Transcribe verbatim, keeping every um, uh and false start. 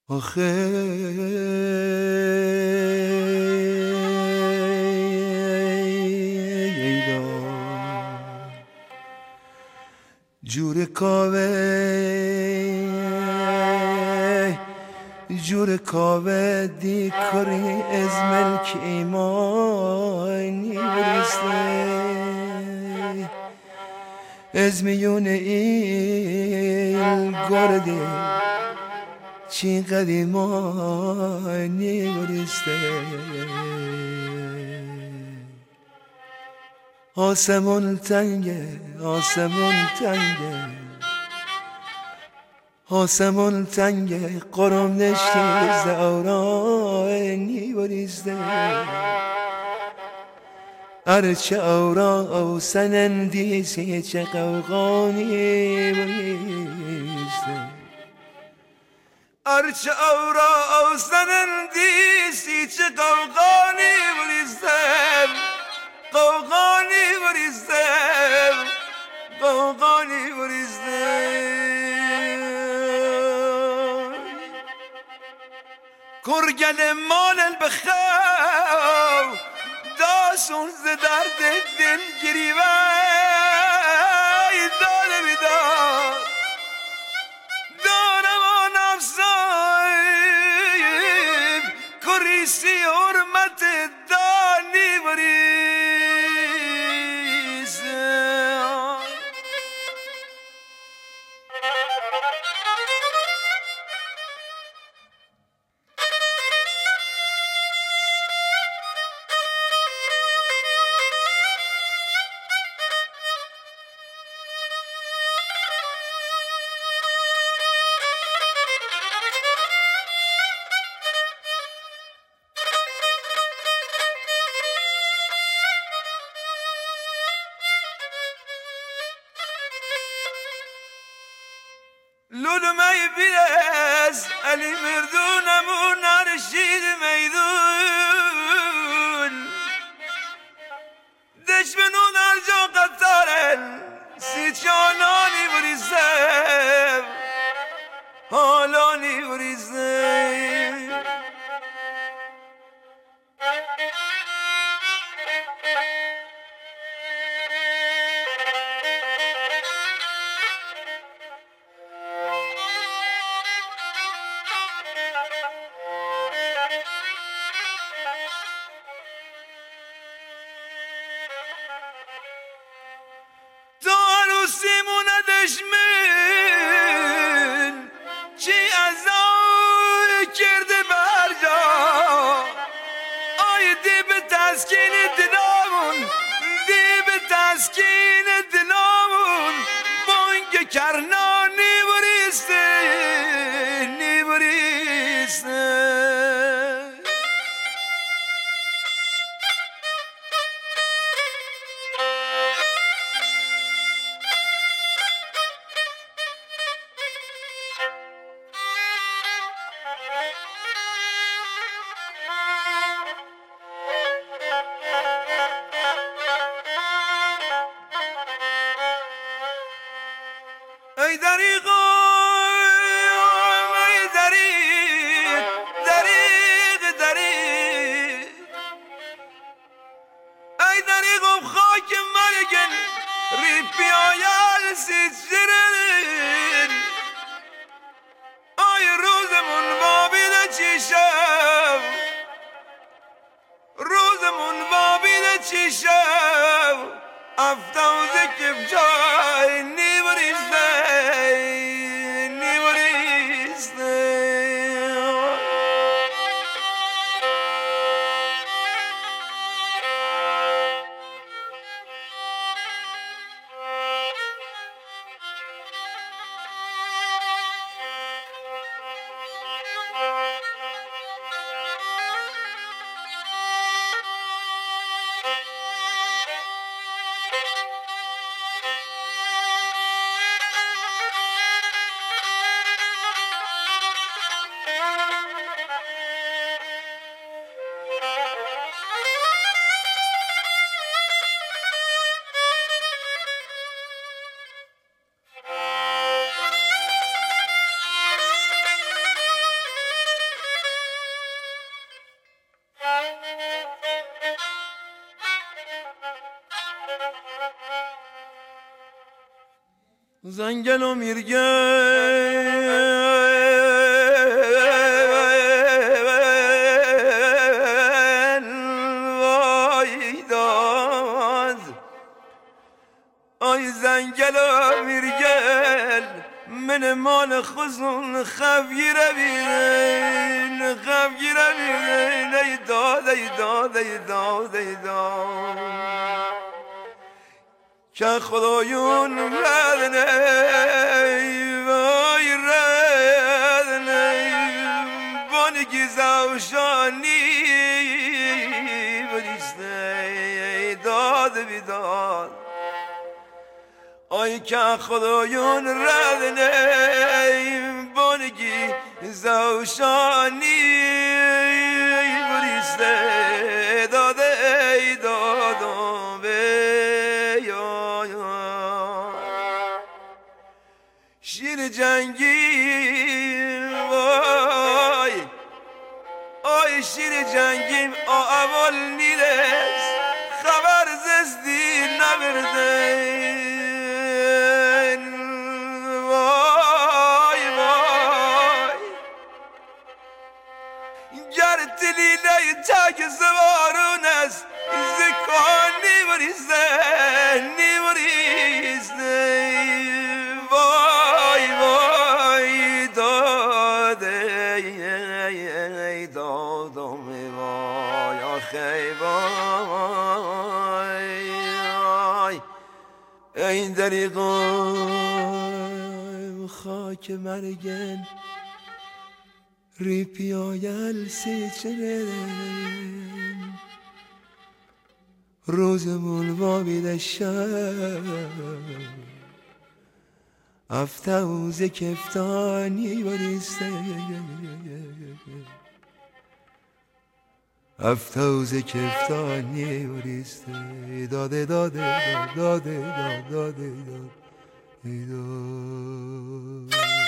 آخه جور کاوه جور کاوه دی کری از ملک ایمانی بریسته از میون این گرده چی قدیمانی بریسته آسمون تنگه آسمون تنگه آسمون تنگه قرم نشتی زورانی بریسته ارچه اورا او سنندیسی چه قوقانی بریسته ارچه اورا او سنندیسی چه قوقانی بریسته قوقانی بریسته قوقانی بریسته کرگل مال البخاو داسون ز درد دل گریوی داره بیدار دارم آن افزایب کریسی حرمت دانی بریسته لولو می بیرز علی مردونمون نرشید میدون دشمنون هر جا قطارن سی چالانی بریزم حالانی بریزم سیمون دشمن چی از آن کرده برجا آی دی به تسکین دلامون دی به تسکین دلامون بانگ کرنانی بریسته نی بریسته ای دریغا ای دریغ دریغ دریغ ای دریغم خاک مرگن ری پیایل سیچرن آی روزمون بابیده چی شب روزمون بابیده چی شب افتاوزه کف جای نیبریسته زنگل و میرگل وای داد آی زنگل و میرگل من مال خزون خفگیره بین خفگیره بین ای داد ای داد ای داد ای داد که خدایون ردنه وای ردنه بانگی زوشانی بریسته داد بیداد آی که خدایون ردنه بانگی زوشانی بریسته داده دادم شیر جنگیم وای آی شیر جنگیم اول نیلس خبر زستی نبردن وای وای گر تلیله تاک زوارون است زکان نیوریزه نیوریزه این دریقم خاک مرگن ریپیایل سیچرن روزمون وابیده شب افتوز کفتانی بریسته افتوز کفتانی بریسته داده داده داده داده داده داده داده